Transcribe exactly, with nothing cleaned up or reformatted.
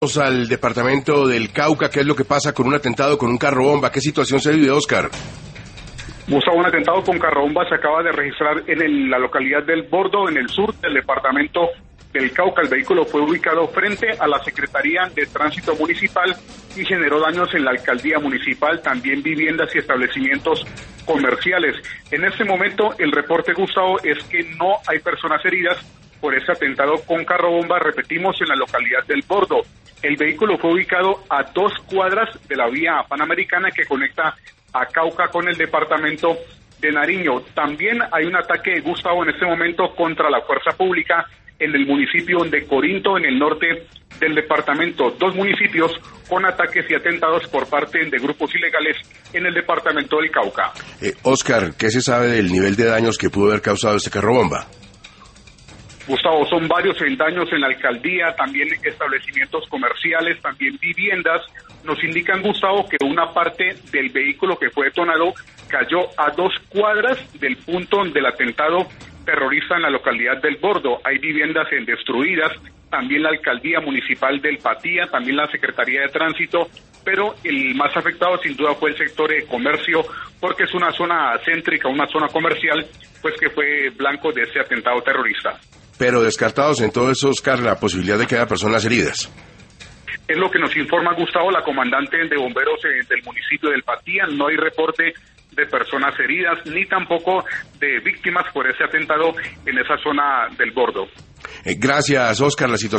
Al departamento del Cauca, ¿qué es lo que pasa con un atentado con un carro bomba? ¿Qué situación se vive, Oscar? Gustavo, un atentado con carro bomba se acaba de registrar en el, la localidad del Bordo, en el sur del departamento del Cauca. El vehículo fue ubicado frente a la Secretaría de Tránsito Municipal y generó daños en la alcaldía municipal, también viviendas y establecimientos comerciales. En este momento el reporte, Gustavo, es que no hay personas heridas por ese atentado con carro bomba, repetimos, en la localidad del Bordo. El vehículo fue ubicado a dos cuadras de la vía panamericana que conecta a Cauca con el departamento de Nariño. También hay un ataque, Gustavo, en este momento contra la fuerza pública en el municipio de Corinto, en el norte del departamento. Dos municipios con ataques y atentados por parte de grupos ilegales en el departamento del Cauca. Eh, Oscar, ¿qué se sabe del nivel de daños que pudo haber causado este carro bomba? Gustavo, son varios el daños en la alcaldía, también establecimientos comerciales, también viviendas. Nos indican, Gustavo, que una parte del vehículo que fue detonado cayó a dos cuadras del punto del atentado terrorista en la localidad del Bordo. Hay viviendas en destruidas, también la alcaldía municipal del Patía, también la Secretaría de Tránsito, pero el más afectado sin duda fue el sector de comercio, porque es una zona céntrica, una zona comercial, pues que fue blanco de ese atentado terrorista. Pero descartados entonces, Oscar, la posibilidad de que haya personas heridas. Es lo que nos informa, Gustavo, la comandante de bomberos eh, del municipio del Patía. No hay reporte de personas heridas, ni tampoco de víctimas por ese atentado en esa zona del Bordo. Eh, gracias, Oscar. La situación